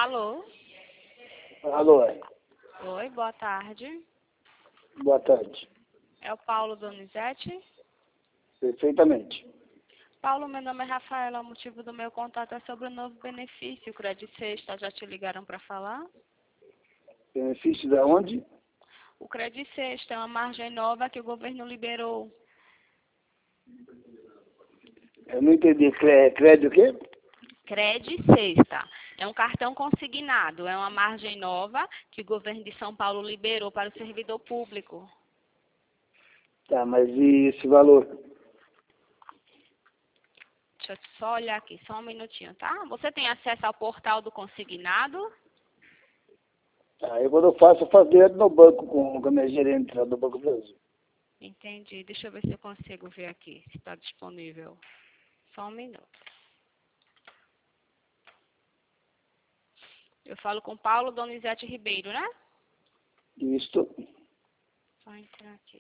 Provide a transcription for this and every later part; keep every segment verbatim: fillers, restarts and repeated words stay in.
Alô? Alô, é. Oi, boa tarde. Boa tarde. É o Paulo Donizete? Perfeitamente. Paulo, meu nome é Rafaela. O motivo do meu contato é sobre o novo benefício, o Crédito Sexta. Já te ligaram para falar? Benefício da onde? O Crédito Sexta é uma margem nova que o governo liberou. Eu não entendi. Cre- Crédito o quê? Crédito Sexta. É um cartão consignado. É uma margem nova que o governo de São Paulo liberou para o servidor público. Tá, mas e esse valor? Deixa eu só olhar aqui, só um minutinho, tá? Você tem acesso ao portal do consignado? Tá, eu quando eu faço, eu faço direto no banco com, com a minha gerente lá do Banco Brasil. Entendi. Deixa eu ver se eu consigo ver aqui, se está disponível. Só um minuto. Eu falo com Paulo Donizete Ribeiro, né? Isto. Só entrar aqui.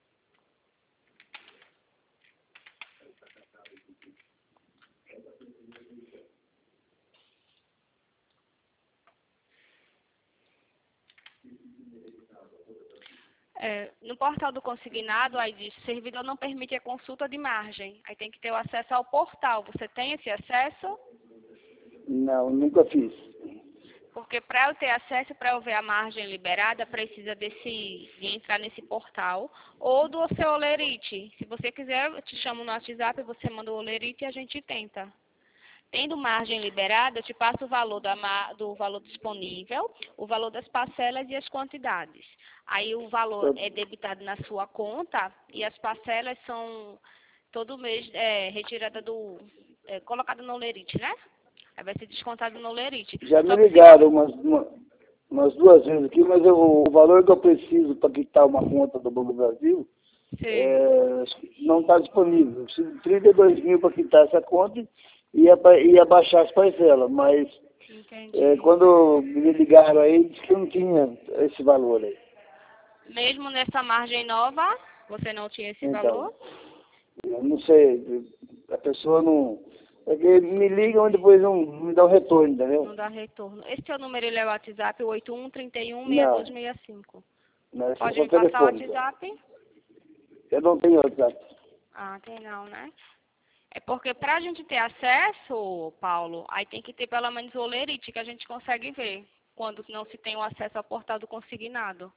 É, no portal do consignado, aí diz, servidor não permite a consulta de margem. Aí tem que ter o acesso ao portal. Você tem esse acesso? Não, nunca fiz. Porque para eu ter acesso, para eu ver a margem liberada, precisa desse, de entrar nesse portal ou do seu olerite. Se você quiser, eu te chamo no WhatsApp, você manda o olerite e a gente tenta. Tendo margem liberada, eu te passo o valor da ma- do valor disponível, o valor das parcelas e as quantidades. Aí o valor Tá, é debitado na sua conta e as parcelas são todo mês é, retirada do, é, colocada no olerite, né? Aí vai ser descontado no olerite. já me Só que se ligaram umas, uma- umas duas vezes aqui, mas eu- o valor que eu preciso para quitar uma conta do Banco Brasil você... é, não está disponível. Eu preciso de trinta e dois mil para quitar essa conta e, aba- e abaixar as parcelas, mas é, Entendi. quando me ligaram aí, disse que não tinha esse valor aí. Mesmo nessa margem nova, você não tinha esse Então, valor? eu não sei, a pessoa não... É que me ligam e depois não me dá o retorno, entendeu? Não dá retorno. Esse seu número ele é o WhatsApp, oito um, três um, seis dois Não, seis cinco. não, esse é Pode só me passar o telefônica. WhatsApp? Eu não tenho WhatsApp. Ah, tem não, né? É porque para a gente ter acesso, Paulo, aí tem que ter pelo menos o olerite que a gente consegue ver, quando não se tem o acesso ao portal do consignado.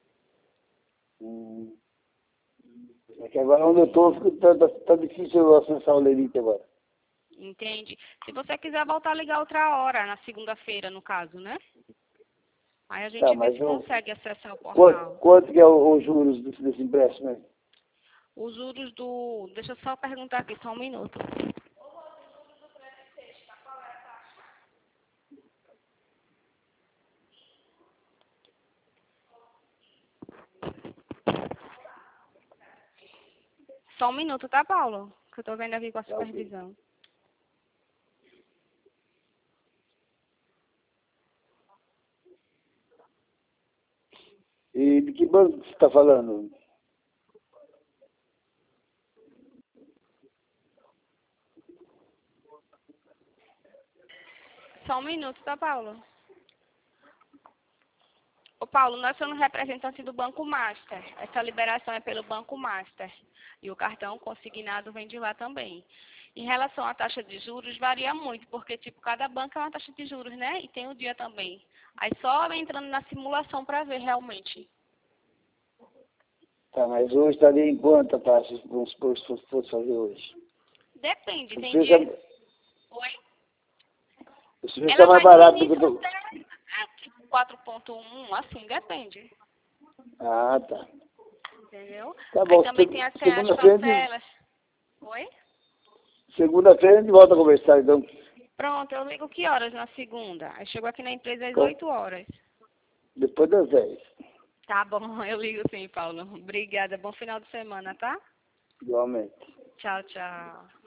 Hum, é que agora onde eu estou, tá, tá, tá difícil eu acessar o Lerite agora. Entende? Se você quiser voltar a ligar outra hora, na segunda-feira, no caso, né? Aí a Tá, gente vê mas se eu, consegue acessar o quanto, portal. quanto que é o- os juros desse, desse empréstimo aí? Os juros do... Deixa eu só perguntar aqui, só um minuto. Só um minuto, tá, Paulo? Que eu tô vendo aqui com a Tá, ok. supervisão. E de que banco que você está falando? Só um minuto, tá, Paulo? Ô, Paulo, nós somos representantes do Banco Master. Essa liberação é pelo Banco Master. E o cartão consignado vem de lá também. Em relação à taxa de juros, varia muito, porque, tipo, cada banco é uma taxa de juros, né? E tem o dia também. Aí só entrando na simulação para ver realmente. Tá, mas hoje estaria em quanto a taxa, vamos supor, se fosse fosse fazer hoje? Depende, O tem serviço dia... é, Oi? o serviço é Ela mais vai no barato do que o início do... até é, tipo quatro ponto um, assim, depende. Ah, tá. Entendeu? Tá Aí bom, também tem seg- as, as segunda-feira, a gente- parcelas. Oi? segunda-feira a gente volta a conversar, então. Pronto, eu ligo que horas na segunda? Aí chegou aqui na empresa às Com- oito horas. Depois das dez. Tá bom, eu ligo sim, Paulo. Obrigada. Bom final de semana, tá? Igualmente. Tchau, tchau.